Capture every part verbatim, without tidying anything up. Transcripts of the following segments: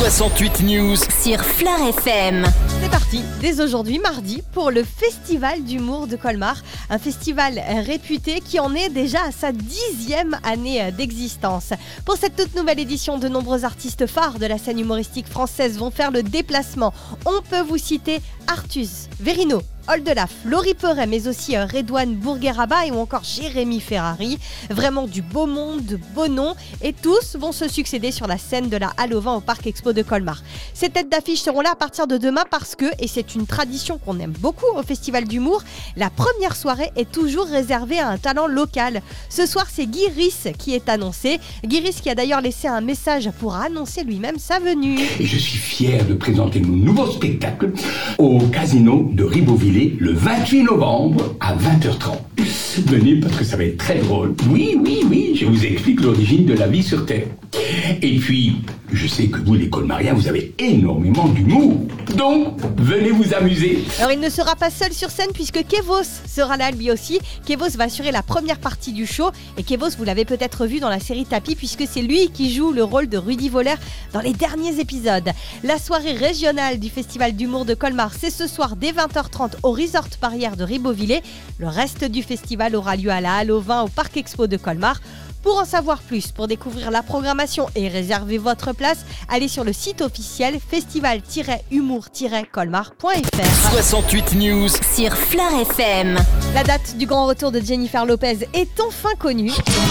soixante-huit News sur Fleur F M. C'est parti, dès aujourd'hui, mardi, pour le Festival d'humour de Colmar. Un festival réputé qui en est déjà à sa dixième année d'existence. Pour cette toute nouvelle édition, de nombreux artistes phares de la scène humoristique française vont faire le déplacement. On peut vous citer Artus, Verino, Oldelaf, Laurie Perret, mais aussi euh, Redouane Bourgueraba ou encore Jérémy Ferrari. Vraiment du beau monde, de beaux noms, et tous vont se succéder sur la scène de la Halle au Vin au Parc Expo de Colmar. Ces têtes d'affiche seront là à partir de demain parce que, et c'est une tradition qu'on aime beaucoup au Festival d'humour, la première soirée est toujours réservée à un talent local. Ce soir, c'est Guy Riss qui est annoncé. Guy Riss qui a d'ailleurs laissé un message pour annoncer lui-même sa venue. Et je suis fier de présenter mon nouveau spectacle au Casino de Ribeauvillé le vingt-huit novembre à vingt heures trente. Venez parce que ça va être très drôle. Oui, oui, oui, je vous explique l'origine de la vie sur Terre. Et puis, je sais que vous, les Colmariens, vous avez énormément d'humour. Donc, venez vous amuser. Alors, il ne sera pas seul sur scène puisque Kevos sera là lui aussi. Kevos va assurer la première partie du show. Et Kevos, vous l'avez peut-être vu dans la série Tapis puisque c'est lui qui joue le rôle de Rudy Voller dans les derniers épisodes. La soirée régionale du Festival d'humour de Colmar, c'est ce soir dès vingt heures trente au Resort Barrière de Ribeauvillé. Le reste du festival aura lieu à la Halle au Vin au Parc Expo de Colmar. Pour en savoir plus, pour découvrir la programmation et réserver votre place, allez sur le site officiel festival tiret humour tiret colmar point f r. soixante-huit News sur Fleur F M. La date du grand retour de Jennifer Lopez est enfin connue.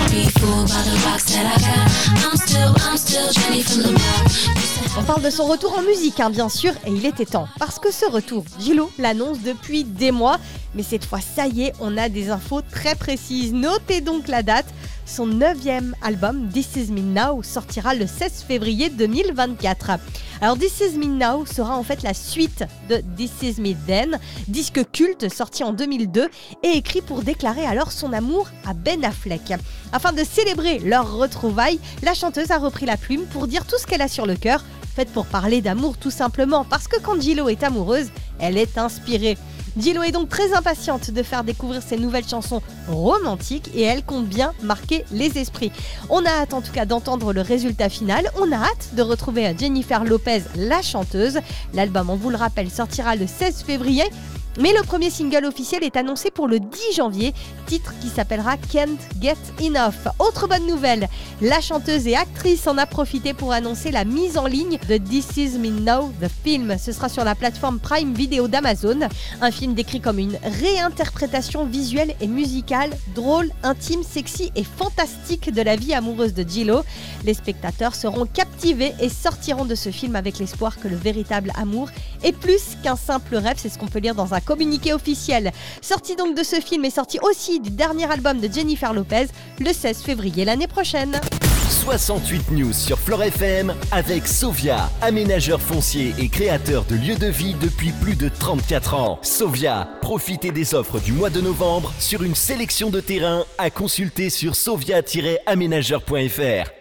On parle de son retour en musique, hein, bien sûr, et il était temps. Parce que ce retour, Gillo l'annonce depuis des mois. Mais cette fois, ça y est, on a des infos très précises. Notez donc la date. Son neuvième album, This Is Me Now, sortira le seize février deux mille vingt-quatre. Alors This Is Me Now sera en fait la suite de This Is Me Then, disque culte sorti en deux mille deux et écrit pour déclarer alors son amour à Ben Affleck. Afin de célébrer leur retrouvaille, la chanteuse a repris la plume pour dire tout ce qu'elle a sur le cœur, faite pour parler d'amour tout simplement, parce que quand Gillo est amoureuse, elle est inspirée. Gillo est donc très impatiente de faire découvrir ses nouvelles chansons romantiques et elle compte bien marquer les esprits. On a hâte en tout cas d'entendre le résultat final. On a hâte de retrouver Jennifer Lopez, la chanteuse. L'album, on vous le rappelle, sortira le seize février. Mais le premier single officiel est annoncé pour le dix janvier, titre qui s'appellera Can't Get Enough. Autre bonne nouvelle, la chanteuse et actrice en a profité pour annoncer la mise en ligne de This Is Me Now, the film. Ce sera sur la plateforme Prime Video d'Amazon. Un film décrit comme une réinterprétation visuelle et musicale, drôle, intime, sexy et fantastique de la vie amoureuse de Gillo. Les spectateurs seront captivés et sortiront de ce film avec l'espoir que le véritable amour est plus qu'un simple rêve. C'est ce qu'on peut lire dans un communiqué officiel. Sorti donc de ce film et sorti aussi du dernier album de Jennifer Lopez le seize février l'année prochaine. soixante-huit News sur Fleur F M avec Sovia, aménageur foncier et créateur de lieux de vie depuis plus de trente-quatre ans. Sovia, profitez des offres du mois de novembre sur une sélection de terrains à consulter sur sovia tiret aménageur point f r.